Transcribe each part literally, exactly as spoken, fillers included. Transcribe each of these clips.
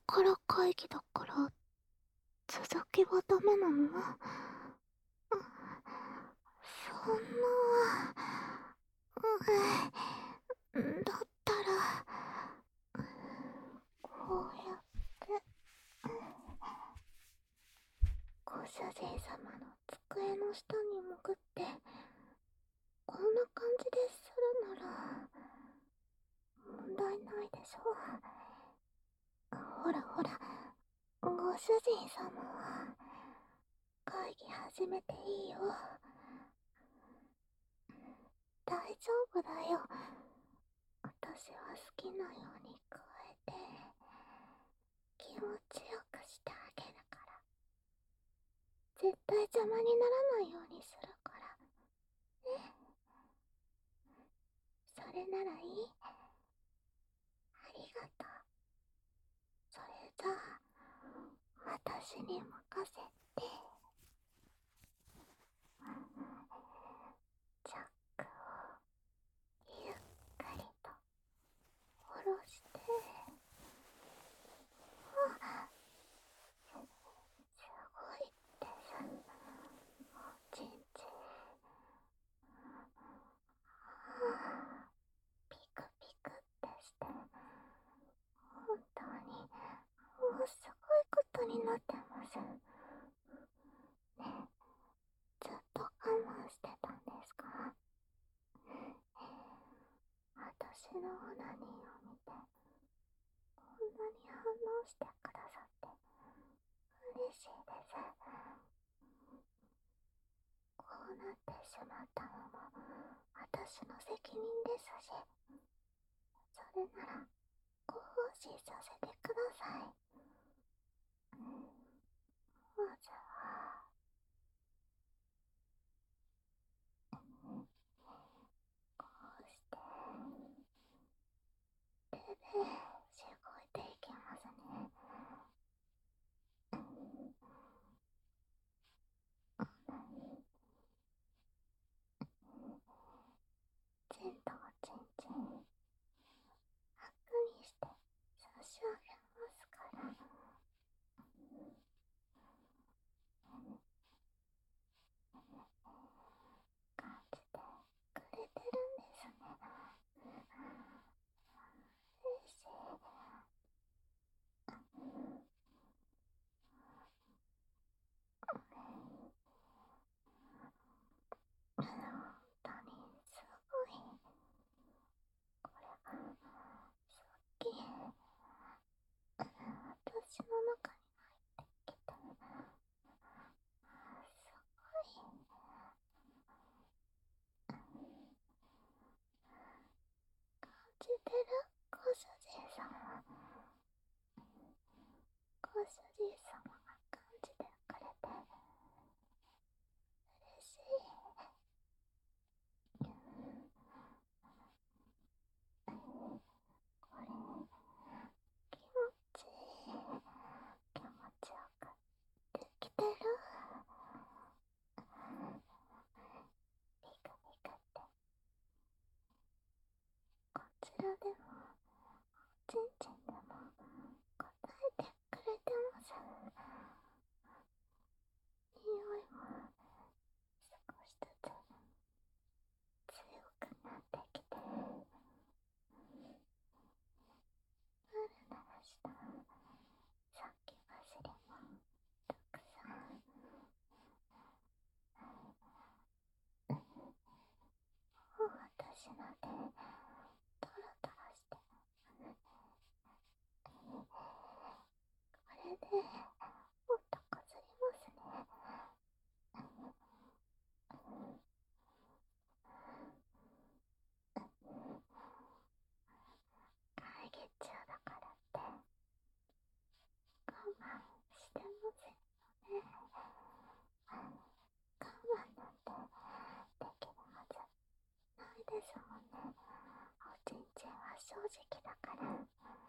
から会議だから続きはダメなの？そんな、うん、だったらこうやってご主人様の机の下に潜ってこんな感じでするなら問題ないでしょ。ほらほら、ご主人様は会議始めていいよ。大丈夫だよ。私は好きなように加えて気持ちよくしてあげるから。絶対邪魔にならないようにするからね。それならいい？ありがとう。それじゃあ私に任せて。チャックをゆっくりと下ろして。あ、すごいです。おちんちん。あ、ピクピクってして本当にもうすごいことになってます。ね、ずっと我慢してたんですか？私のオナニーを見てこんなに反応してくださって嬉しいです。こうなってしまったのも私の責任ですし、それならご奉仕させてください。まずはこうして手でしごいていきますね。ちんとおちんちん楽にして差し上げますから。感じてくれてるんですね。嬉しい。本当にすごい。これがさっき私の中に入ってきて、すごい感じてる。ご主人様、ご主人様が感じてくれて嬉しい。これ気持ちいい。気持ちよくできてる。ピクピクってこちらでもちんちんでも答えてくれてます。匂いも少しずつ強くなってきて、ぬるぬるしたさっき走りもたくさん。私の手トロトロして、これでもっとこすりますね。会議中だからって我慢してませんよね。我慢なんてできるはずないですもんね。おちんちんは正直だから。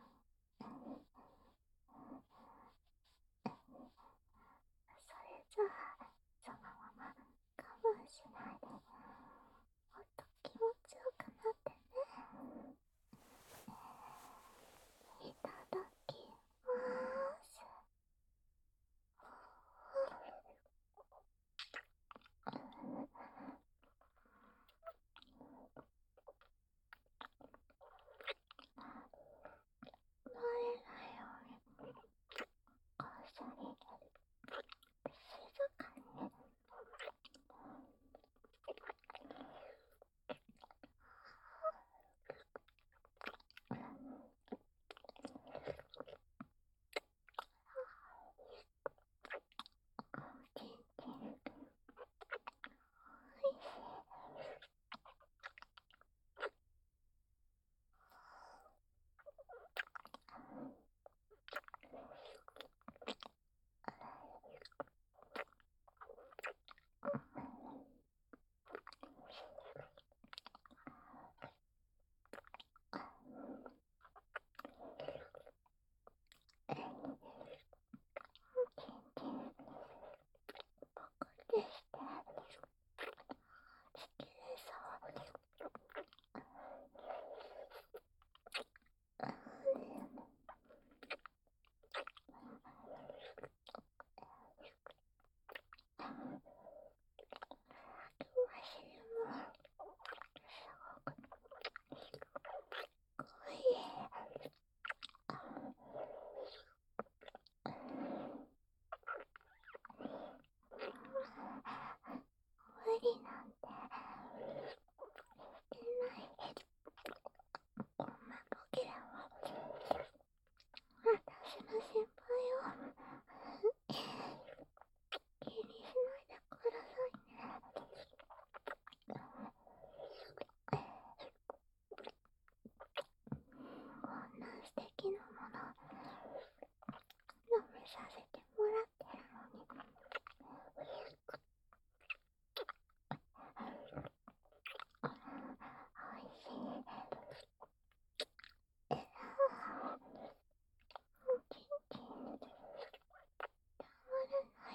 それじゃあそのまま我慢しないでもっと気持ちよくなってね。いただきま心配を気にしないでくださいね。こんな素敵なもの飲めさせてもらってるのに、おいしい。えらキンキンたまらない。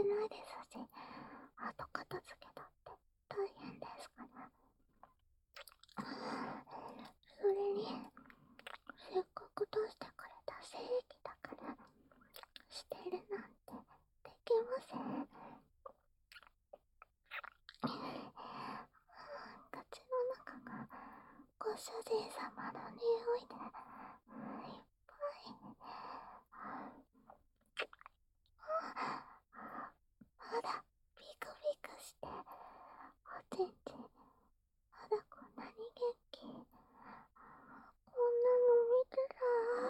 ないですし、後片付けだって大変ですから。それに、せっかく出してくれた精液だから、捨てるなんてできません。口の中がご主人様の匂いでいっぱい。まだビクビクして、おちんちんまだこんなに元気。こんなの見てた。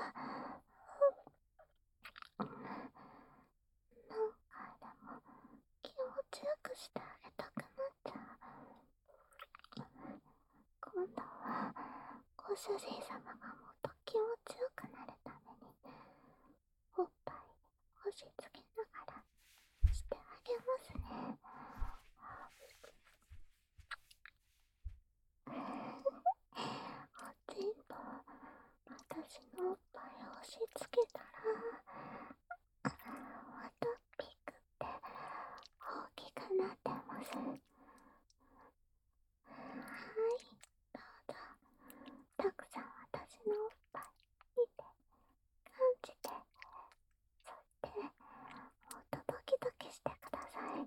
何回でも気持ちよくしてあげたくなっちゃう。今度はご主人様がもっと気持ちよくなるために、おっぱい押し付けながらしてあげますね。おちんぽ私のおっぱいを押し付けたら、またピクって大きくなってます。はい、どうぞ。たくさん私のおっぱい見て、感じて、そしてもっとドキドキしてください。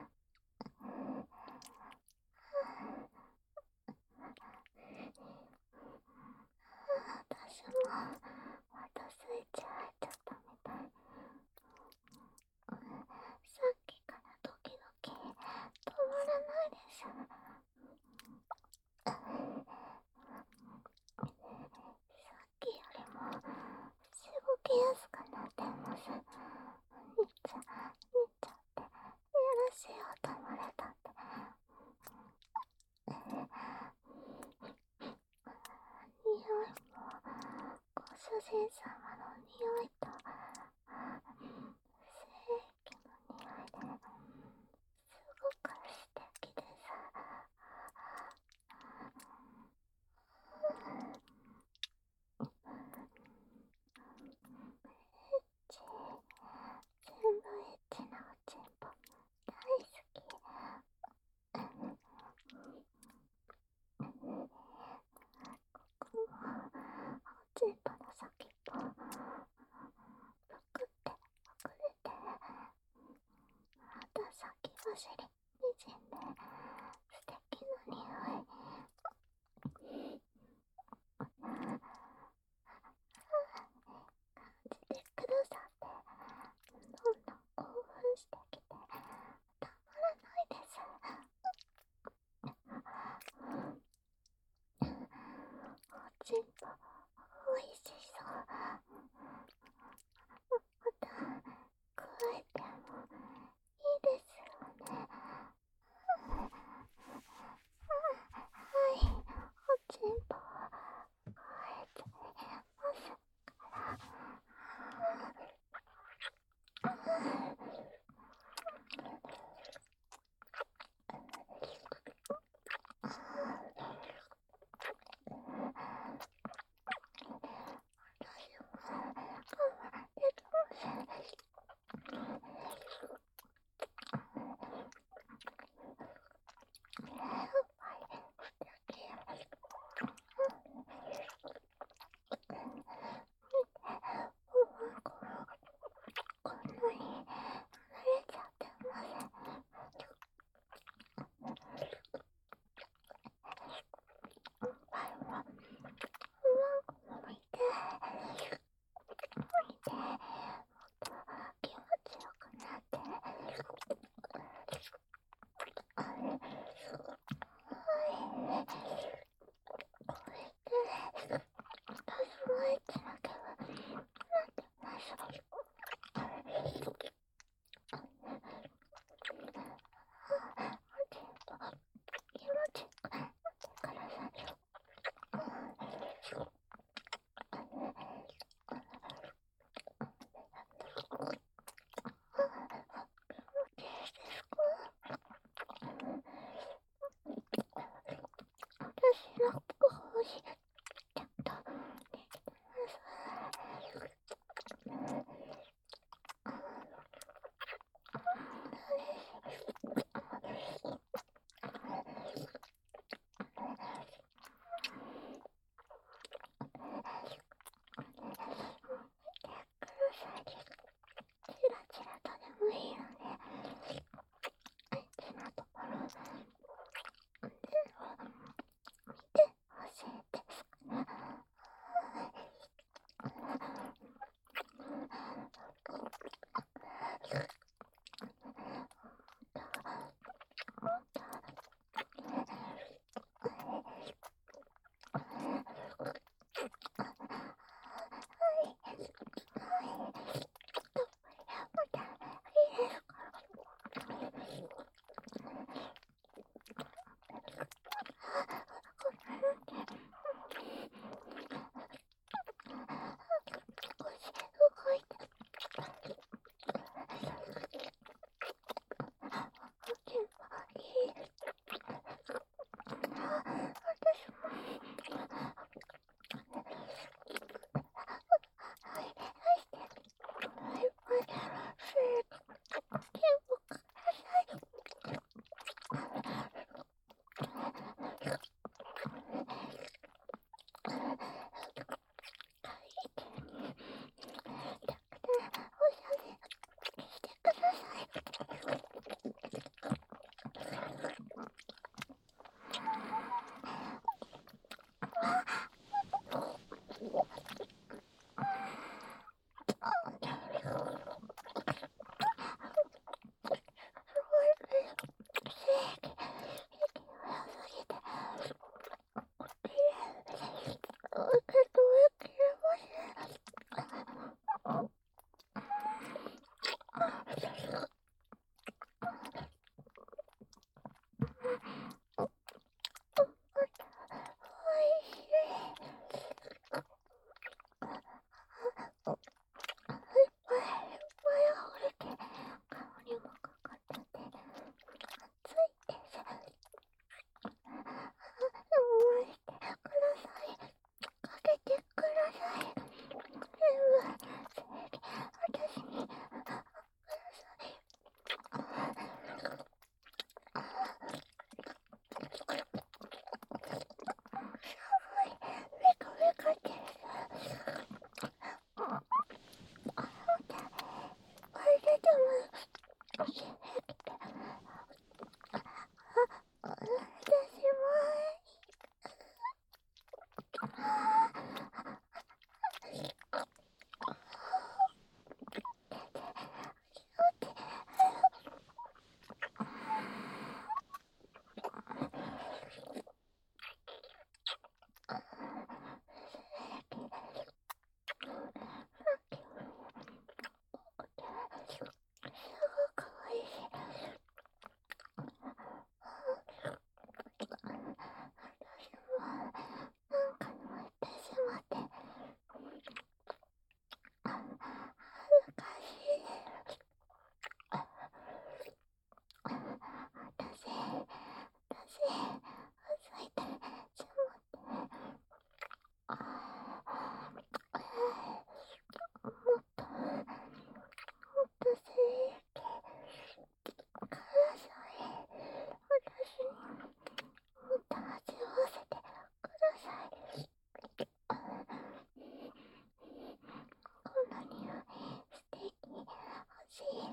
私もまたスイッチ入っちゃったみたい。さっきからドキドキ止まらないです。さっきよりもしごきやすくなってます。にっちゃ、にっちゃってやらしい音漏れたって。匂いもご主人様の匂いと精液の匂いですごく素敵です。エッチ、全部エッチなおちんぽ大好き。ここもおちんぽの先っぽぷくって隠れて、また先走りにじんで素敵な匂い。感じてくださって、どんどん興奮してきてたまらないです。おちんぽおいしそう。また加えてもいいですよね。 正気で、あ、私も、すごく美味しい。私も、なんか泣いてしまって、恥ずかしい。私、私、ついてしまって、ああ、もっと、もっと正義ください。私にもっと味わわせてください。こんなに素敵、欲しい、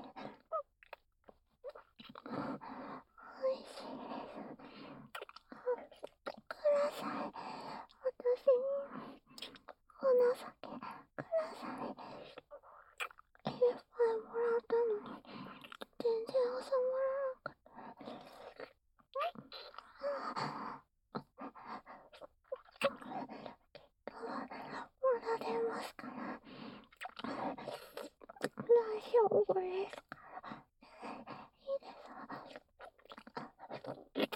おいしいです。ください。私にお情けください。いっぱいもらったのに全然収まらなくて。きっとまだ出ますから。大丈夫ですから。いいです。嬉しいです。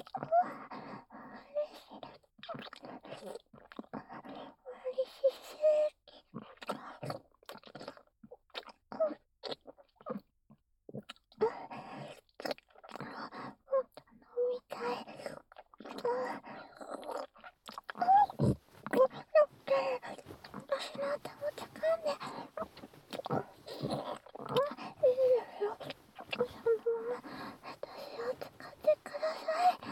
嬉しいし。もっと飲みたい。私の頭つかんで。いいですよ。そのまま私を使ってください。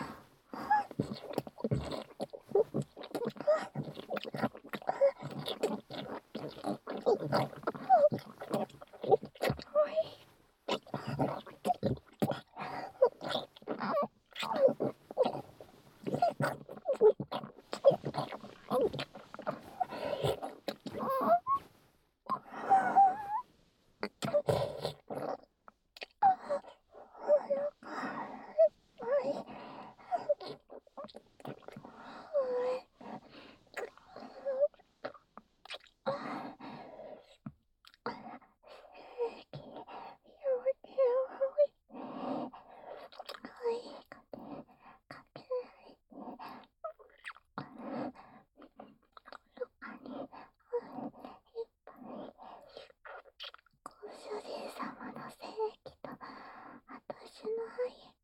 ご主人様の正義と私の愛